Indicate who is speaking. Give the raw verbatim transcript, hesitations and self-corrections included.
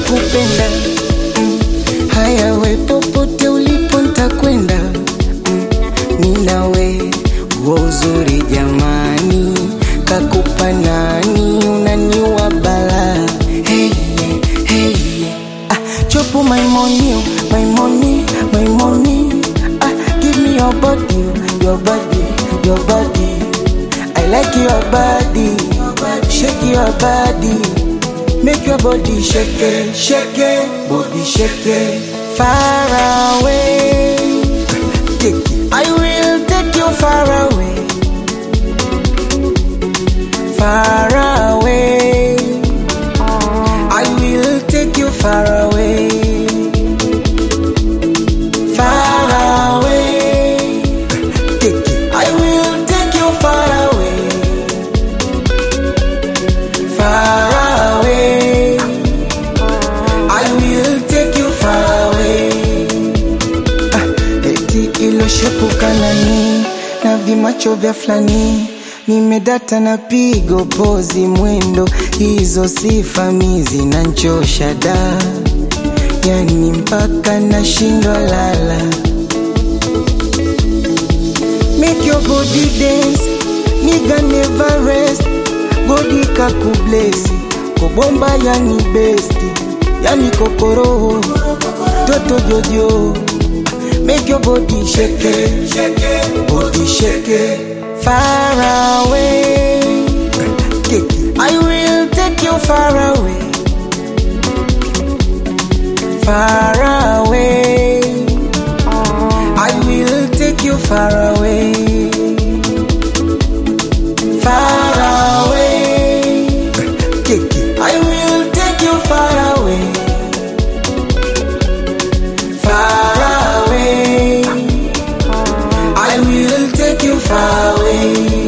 Speaker 1: nakupenda. mm. Haya we popote ulipo nitakwenda. mm. Ninawe uo uzuri jamani, kakupa nani, unaniua bala. Hey, hey, ah, chopo my money, my money, my money. Ah, give me your body, your body, your body. I like your body, shake your body, make your body shake it, shake it, body shake it. Far away, take it. I will take you far away, far away. I will take you far away, far away. Take it. I will take you far away, far away. I will take you far away. Ah, eti ilo shepuka nani na vimacho vya flani, nimedata na pigo pozi mwendo, hizo sifa mizi na nchosha da, yani mpaka na shindwa lala. Make your body dance, nigga never rest, body kakublesi, kobomba yani besti, yani kokoro, toto jojo. Make your body shake it, shake it, body shake it. Far away, take it. I will take you far away, far away. I will take you far away, far away. Take it. I will take you far away, far away. I will take you far away.